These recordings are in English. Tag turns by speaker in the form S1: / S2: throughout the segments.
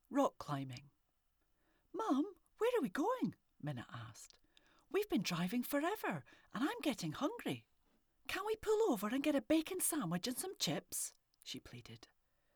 S1: Rock climbing. Mum, where are we going? Minna asked. We've been driving forever and I'm getting hungry. Can we pull over and get a bacon sandwich and some chips? She pleaded.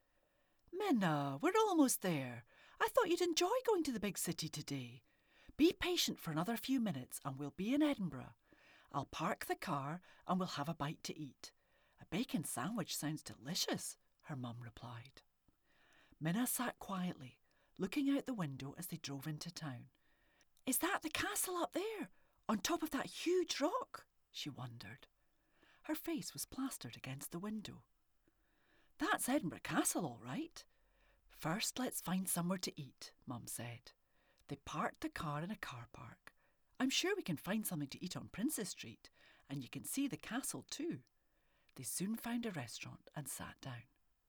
S1: Minna, we're almost there. I thought you'd enjoy going to the big city today. Be patient for another few minutes and we'll be in Edinburgh. I'll park the car and we'll have a bite to eat. A bacon sandwich sounds delicious, her mum replied. Minna sat quietly, looking out the window as they drove into town. Is that the castle up there, on top of that huge rock? She wondered. Her face was plastered against the window. That's Edinburgh Castle, all right. First, let's find somewhere to eat, Mum said. They parked the car in a car park. I'm sure we can find something to eat on Princess Street, and you can see the castle too. They soon found a restaurant and sat down.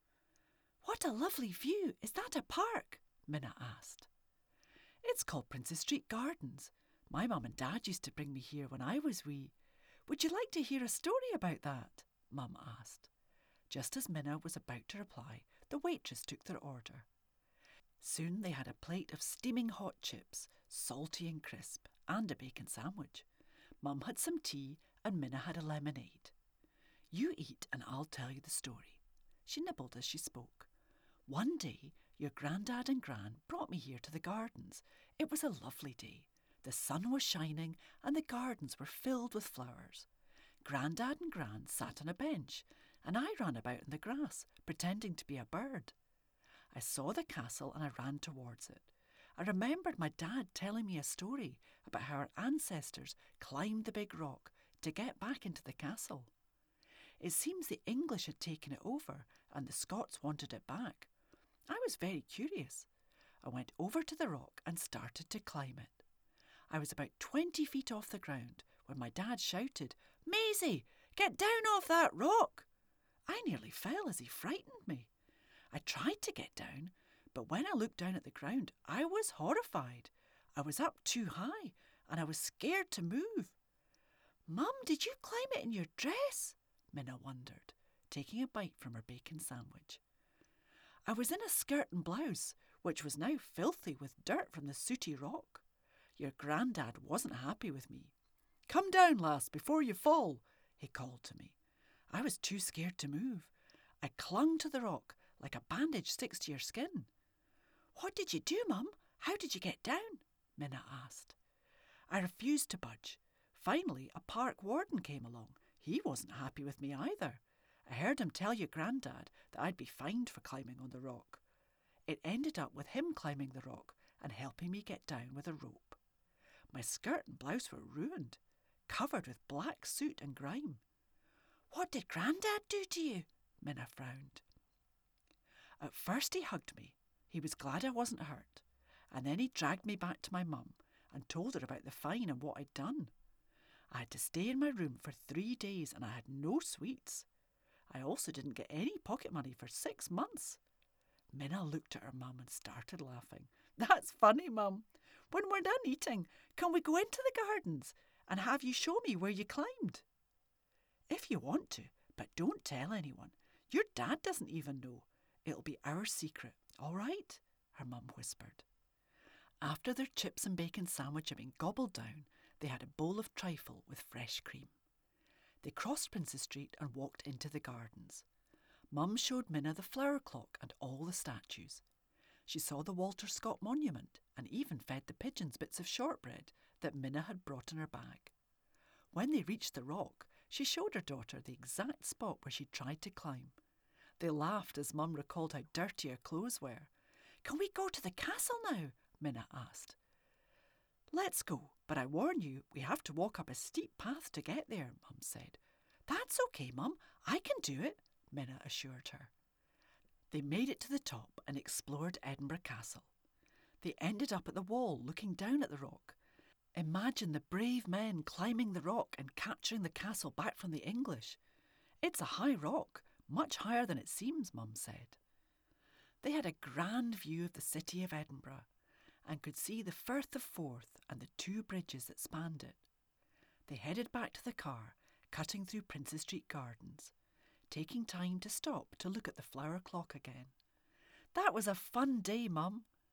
S1: What a lovely view! Is that a park? Minna asked. It's called Princess Street Gardens. My mum and dad used to bring me here when I was wee. Would you like to hear a story about that? Mum asked. Just as Minna was about to reply, the waitress took their order. Soon they had a plate of steaming hot chips, salty and crisp, and a bacon sandwich. Mum had some tea and Minna had a lemonade. You eat and I'll tell you the story. She nibbled as she spoke. One day, your Grandad and Gran brought me here to the gardens. It was a lovely day. The sun was shining and the gardens were filled with flowers. Grandad and Gran sat on a bench, and I ran about in the grass, pretending to be a bird. I saw the castle and I ran towards it. I remembered my dad telling me a story about how our ancestors climbed the big rock to get back into the castle. It seems the English had taken it over and the Scots wanted it back. I was very curious. I went over to the rock and started to climb it. I was about 20 feet off the ground when my dad shouted, Maisie, get down off that rock! I nearly fell as he frightened me. I tried to get down, but when I looked down at the ground, I was horrified. I was up too high and I was scared to move. Mum, did you climb it in your dress? Minna wondered, taking a bite from her bacon sandwich. I was in a skirt and blouse, which was now filthy with dirt from the sooty rock. Your Grandad wasn't happy with me. Come down, lass, before you fall, he called to me. I was too scared to move. I clung to the rock like a bandage sticks to your skin. What did you do, Mum? How did you get down? Minna asked. I refused to budge. Finally, a park warden came along. He wasn't happy with me either. I heard him tell your Grandad that I'd be fined for climbing on the rock. It ended up with him climbing the rock and helping me get down with a rope. My skirt and blouse were ruined, covered with black soot and grime. What did Grandad do to you? Minna frowned. At first he hugged me. He was glad I wasn't hurt. And then he dragged me back to my mum and told her about the fine and what I'd done. I had to stay in my room for 3 days and I had no sweets. I also didn't get any pocket money for 6 months. Minna looked at her mum and started laughing. That's funny, Mum. When we're done eating, can we go into the gardens and have you show me where you climbed? If you want to, but don't tell anyone. Your dad doesn't even know. It'll be our secret, all right? Her mum whispered. After their chips and bacon sandwich had been gobbled down, they had a bowl of trifle with fresh cream. They crossed Princess Street and walked into the gardens. Mum showed Minna the flower clock and all the statues. She saw the Walter Scott monument and even fed the pigeons bits of shortbread that Minna had brought in her bag. When they reached the rock, she showed her daughter the exact spot where she'd tried to climb. They laughed as Mum recalled how dirty her clothes were. Can we go to the castle now? Minna asked. Let's go, but I warn you, we have to walk up a steep path to get there, Mum said. That's okay, Mum, I can do it, Minna assured her. They made it to the top and explored Edinburgh Castle. They ended up at the wall looking down at the rock. Imagine the brave men climbing the rock and capturing the castle back from the English. It's a high rock, much higher than it seems, Mum said. They had a grand view of the city of Edinburgh and could see the Firth of Forth and the 2 bridges that spanned it. They headed back to the car, cutting through Princess Street Gardens, taking time to stop to look at the flower clock again. That was a fun day, Mum.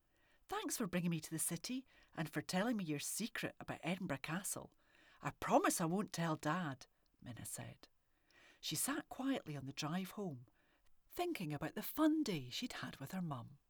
S1: Thanks for bringing me to the city and for telling me your secret about Edinburgh Castle. I promise I won't tell Dad, Minna said. She sat quietly on the drive home, thinking about the fun day she'd had with her mum.